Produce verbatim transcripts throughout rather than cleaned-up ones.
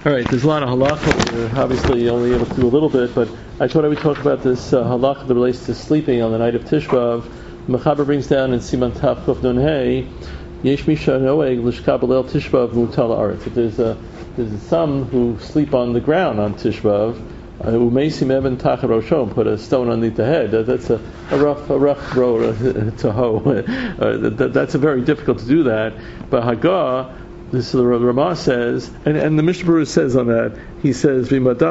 All right, there's a lot of halacha. We're obviously only able to do a little bit, but I thought I would talk about this uh, halacha that relates to sleeping on the night of Tisha B'Av. Mechaber brings down in Siman Tav Kuf Nun Hey, Yesh Misha Noeg L'Shka B'Leil Tisha B'Av Mutal Haaretz. There's a there's some who sleep on the ground on Tisha B'Av. Umeisim Evan Tachat Rosho, put a stone underneath the head. That's a, a rough a rough road to hoe. Uh, that, that's a very difficult to do that. But Hagah. This the Ramah says, and, and the Mishnah Berurah says on that. He says,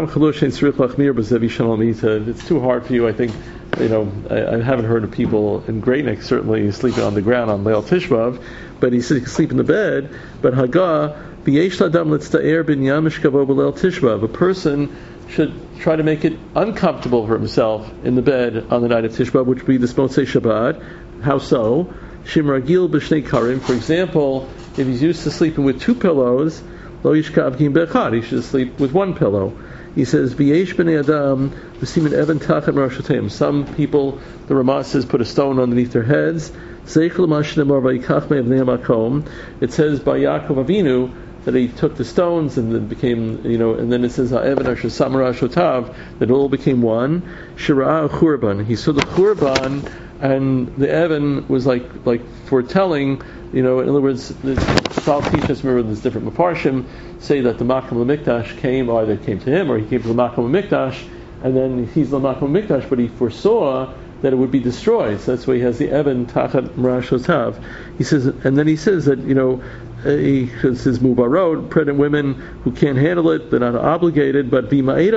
it's too hard for you. I think, you know, I, I haven't heard of people in Great Neck certainly sleeping on the ground on Leil Tisha B'Av, but he said he can sleep in the bed. But Hagah, a person should try to make it uncomfortable for himself in the bed on the night of Tisha B'Av, which would be the Motzei Shabbat. How so? Shimragil b'shnei karim. For example, if he's used to sleeping with two pillows, lo yishkav kim bechad, he should sleep with one pillow. He says, "V'yesh b'nei adam v'simin even tachat marashotem." Some people, the Ramah says, put a stone underneath their heads. Zeichel ma'ashnei v'yikach me'evnei makom. It says by Yaakov Avinu that he took the stones and then became, you know, and then it says ha'evan asher samar shotav, that it all became one. Shira'ah churban. He saw the churban. And the Evan was like like foretelling, you know, in other words, the Chazal teaches, remember there's different Mefarshim, say that the Makam L'Mikdash came, or either came to him, or he came to the Makam L'Mikdash, and then he's the Makam L'Mikdash, but he foresaw that it would be destroyed. So that's why he has the Evan Tachat Marashotav. He says, and then he says that, you know, he says Mubarot, pregnant women who can't handle it, they're not obligated, but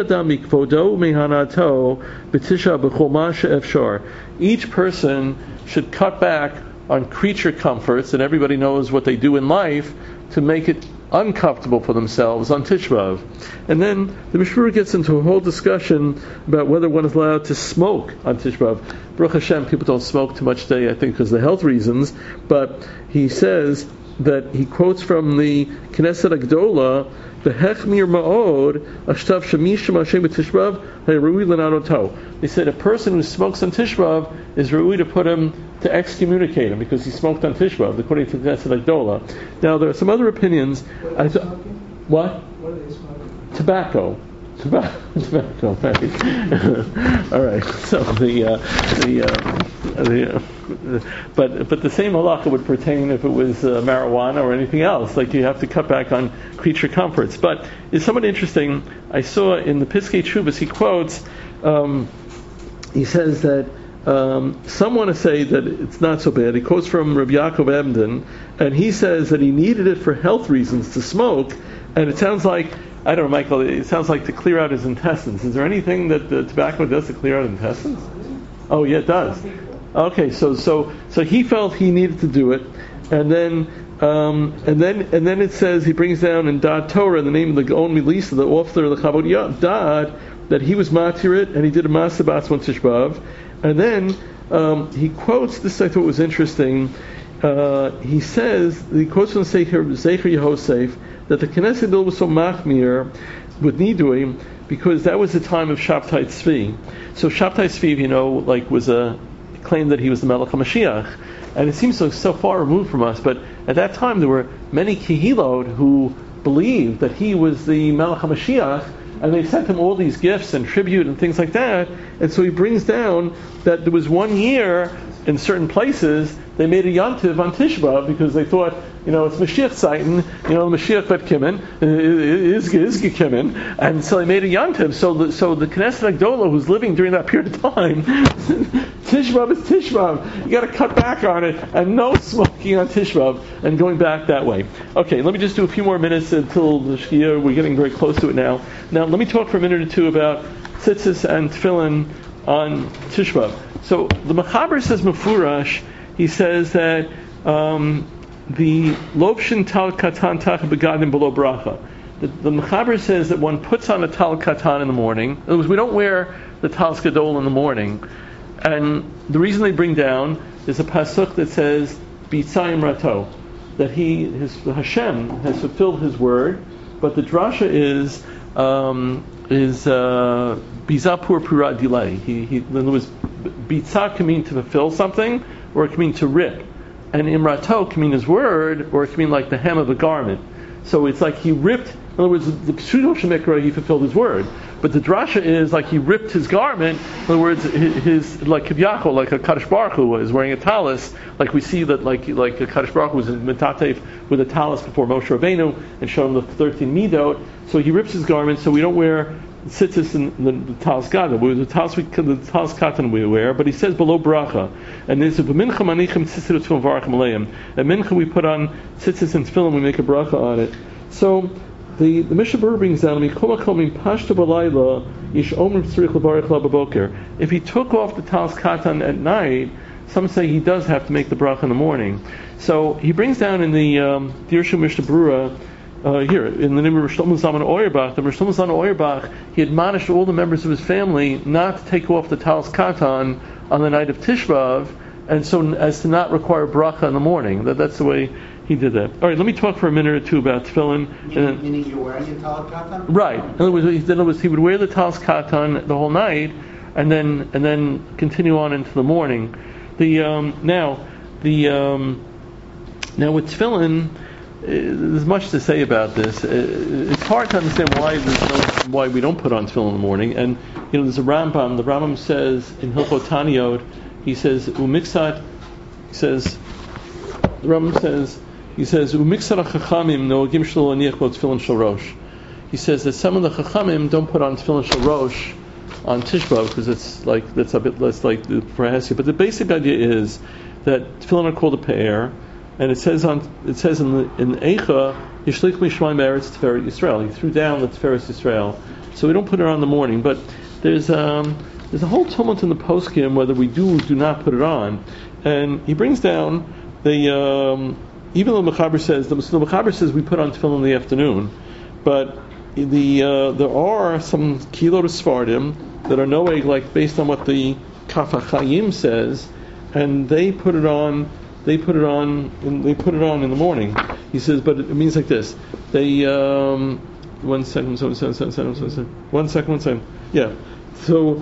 each person should cut back on creature comforts, and everybody knows what they do in life to make it uncomfortable for themselves on Tisha B'Av. And then the Mishnah Berurah gets into a whole discussion about whether one is allowed to smoke on Tisha B'Av. Baruch Hashem, people don't smoke too much today, I think, because of the health reasons, but he says that he quotes from the Knesset Agdola, the Hechmir Ma'od, Ashtav Shamishim Hashem B'Tisha B'Av, Hayarui L'Nadoto. They said a person who smokes on Tisha B'Av is Rui to put him, to excommunicate him, because he smoked on Tisha B'Av, according to the Knesset Agdola. Now, there are some other opinions. I th- what? What are they smoking? Tobacco. Tobacco, tobacco, right? All right. So the uh, the, uh, the uh, but but the same halakha would pertain if it was uh, marijuana or anything else. Like you have to cut back on creature comforts. But it's somewhat interesting. I saw in the Piskei Teshuvos he quotes. Um, he says that um, some want to say that it's not so bad. He quotes from Rabbi Yaakov Emden, and he says that he needed it for health reasons to smoke. And it sounds like, I don't know, Michael, it sounds like to clear out his intestines. Is there anything that the tobacco does to clear out intestines? Oh, yeah, it does. Okay, so so so he felt he needed to do it, and then um, and then and then it says he brings down in Dad Torah, in the name of the Gaon Milisa, the author of the Chabad Dad, that he was matir it and he did a Masabat on Tisha B'Av, and then um, he quotes this. I thought was interesting. Uh, he says he quotes from the Zecher Yehosef that the Knesset bill was so machmir with Nidui because that was the time of Shabtai Tzvi. So Shabtai Tzvi, you know, like was a claim that he was the Melech HaMashiach, and it seems so so far removed from us. But at that time, there were many Kehilot who believed that he was the Melech HaMashiach, and they sent him all these gifts and tribute and things like that. And so he brings down that there was one year in certain places they made a Yantiv on Tisha B'Av because they thought, you know, it's Mashiach Zeiten, you know, Mashiach Bet Kimin, is Kimin, and so they made a Yantiv. So the, so the Knesset Agdola, who's living during that period of time, Tisha B'Av is Tisha B'Av. You got to cut back on it, and no smoking on Tisha B'Av, and going back that way. Okay, let me just do a few more minutes until the Shkia. We're getting very close to it now. Now, let me talk for a minute or two about tzitzis and tefillin on Tisha B'Av. So the Mechaber says Mefurash. He says that um, the Lobshin Tal Katan Tach Begadim Below Bracha. The, the Mechaber says that one puts on a Tal Katan in the morning. In other words, we don't wear the Tal Gadol in the morning. And the reason they bring down is a pasuk that says Bitzayim Rato, that he, his Hashem, has fulfilled his word. But the drasha is um, is uh, Bizapur Pura delay. He, he, in other words, Bitzah can mean to fulfill something, or it can mean to rip. And Imrato can mean his word, or it can mean like the hem of a garment. So it's like he ripped In other words, the pseudo shemikra, he fulfilled his word. But the drasha is like he ripped his garment. In other words, his, his like Kivyachol, like a Kadosh Baruch Hu was wearing a talis, like we see that like like a Kadosh Baruch Hu was in Metatef with a talis before Moshe Rabbeinu and showed him the thirteen midot. So he rips his garment, so we don't wear tzitzis in the, the talis gadol. The talis the talis katan we wear, but he says below bracha. And there's a b'mincha manichem tzitzis tefillin varachim aleim. At mincha we put on tzitzis and tefillin, we make a bracha on it. So the the Mishnah Berurah brings down mikol makom min pashto b'layla yish omer tzarich levarich la b'boker. If he took off the talis katan at night, some say he does have to make the bracha in the morning. So he brings down in the um, Dirshu Mishnah Berurah. Uh, here, in the name of Rosh Shlomo Zalman Auerbach, the Rosh Shlomo Zalman Auerbach, he admonished all the members of his family not to take off the talis katan on the night of Tisha B'Av, and so as to not require bracha in the morning. That, that's the way he did that. All right, let me talk for a minute or two about tefillin. Meaning, then, meaning you're wearing your talis katan? Right. In other words, in other words, he would wear the talis katan the whole night, and then and then continue on into the morning. The um, now the um, now with tefillin. There's much to say about this. It's hard to understand why there's no, why we don't put on tefillin in the morning. And you know, there's a Rambam. The Rambam says in Hilchot Taniyot, he says umixat. He says the Rambam says he says umixat hachachamim noagim shelo aniach bo tefillin shel rosh. He says that some of the chachamim don't put on tefillin shel rosh on Tisha B'Av because it's like that's a bit less like the Prahasia. But the basic idea is that tefillin are called a pe'er. And it says on it says in the in Eicha Yishlich Mishmai Meretz Tiferet Yisrael. He threw down the Tiferet Yisrael, so we don't put it on in the morning. But there's um there's a whole tumult in the poskim whether we do or do not put it on. And he brings down the um, even though the Mechaber says the, the Mechaber says we put on tefillin in the afternoon, but the uh, there are some kilot of Sfardim that are no way like based on what the Kaf HaChaim says, and they put it on. They put it on. In, they put it on in the morning. He says, but it means like this. They um, one second, one second, one second, one second, one second, one second. Yeah. So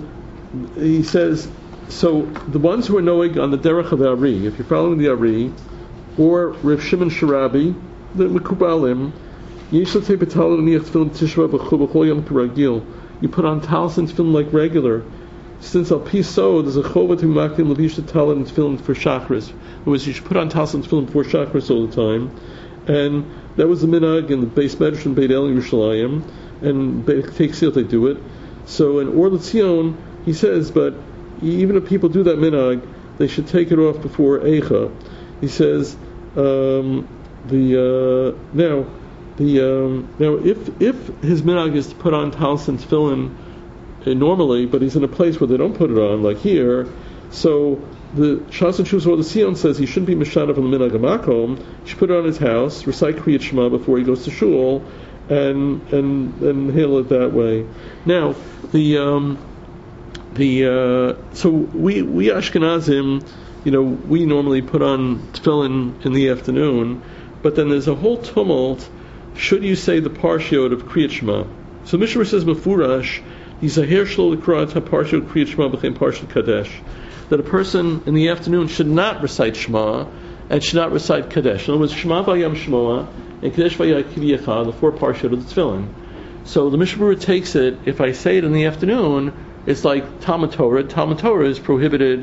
he says. So the ones who are knowing on the derech of the Ari, if you're following the Ari, or Rav Shimon Sharabi, the Mekubalim, you put on talis and tefillin like regular. Since al pi so, there's a chova to makim levish the talit and tefillin for shachris. Whereas you should put on talis and tefillin before shachris all the time, and that was the minhag in the Beis Medrash and Beit El Yerushalayim, and Beit Seal they do it. So in Or L'Tzion, he says, but even if people do that minhag, they should take it off before Eicha. He says um, the uh, now the um, now if if his minhag is to put on talis and tefillin normally, but he's in a place where they don't put it on, like here. So the Shas and Shus or the Sion says he shouldn't be mishadav on the minhag makom. He should put it on his house, recite Kriyat Shema before he goes to shul, and and and hail it that way. Now the um, the uh, so we we Ashkenazim, you know, we normally put on tefillin in the afternoon, but then there's a whole tumult. Should you say the parshiot of Kriyat Shema? So Mishnah says Mefurash. He's a hershlo l'krat ha-parshiot Kriyat Shema b'chein parshiot Kadesh. That a person in the afternoon should not recite Shema and should not recite Kadesh. In other words, Shema v'yam Shmoa and Kadesh v'yam Kivyecha, the four parshiot of the Tefillin. So the Mishnah Berurah takes it. If I say it in the afternoon, it's like Talmud Torah. Talmud Torah is prohibited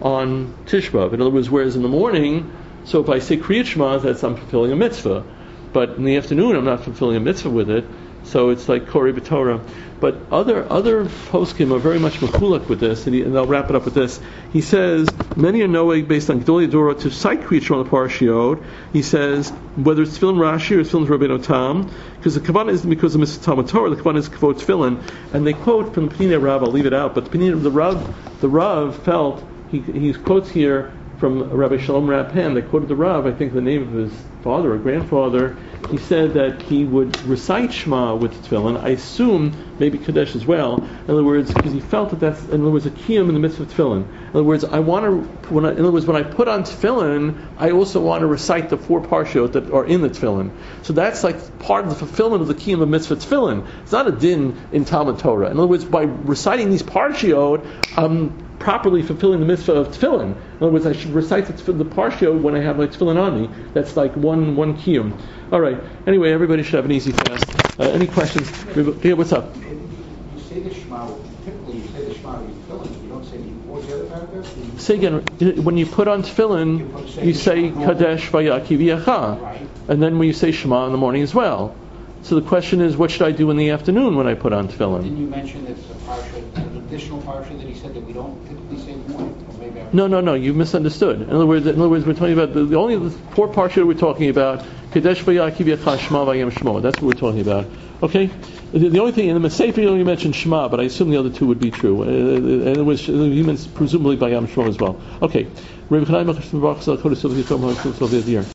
on Tisha B'Av. In other words, whereas in the morning, so if I say Kriyat Shema, that's I'm fulfilling a mitzvah. But in the afternoon, I'm not fulfilling a mitzvah with it. So it's like Korei B'Torah. But other other poskim are very much mechulak with this, and, he, and I'll wrap it up with this. He says many are knowing based on Gedolei Dora to cite Kriyat Shema on the parshiot. He says whether it's Tefillin Rashi or it's Tefillin Rabbeinu Tam, because the kavanah isn't because of Mitzvah Talmud Torah. The kavanah is kvot Tefillin, and they quote from the Pinei Rav. I'll leave it out, but the Pinei the Rav the Rav felt he he quotes here from Rabbi Shalom Rappan. They quoted the Rav, I think the name of his father or grandfather. He said that he would recite Shema with tefillin. I assume maybe Kadesh as well. In other words, because he felt that that's, in other words, a kiyum in the midst of tefillin. In other words, I want to. When I, in other words, when I put on tefillin, I also want to recite the four parshiot that are in the tefillin. So that's like part of the fulfillment of the kiyum of mitzvah tefillin. It's not a din in Talmud Torah. In other words, by reciting these parshiot, I'm properly fulfilling the mitzvah of tefillin. In other words, I should recite the, the parshiot when I have my tefillin on me. That's like one one kiyum. All right. Anyway, everybody should have an easy fast. Uh, any questions? Yeah, what's up? You say the Shema, typically you say the Shema when you're filling, you don't say before the other paragraph? Say again, when you put on tefillin, you say Kadesh Vayaki V'yacha. Right. And then when you say Shema in the morning as well. So the question is, what should I do in the afternoon when I put on tefillin? Didn't you mention that it's a parsha, an additional parsha that he said that we don't typically say morning? Or maybe I No, no, no. You've misunderstood. In other words, in other words, we're talking about the, the only the four parsha that we're talking about. Kadesh Vayaki V'yacha Shema Vayem Shmo. That's what we're talking about. Okay. The, the only thing in the Sefer you only mentioned Shema, but I assume the other two would be true. Uh, and it was he meant presumably Vayem Shmo as well. Okay.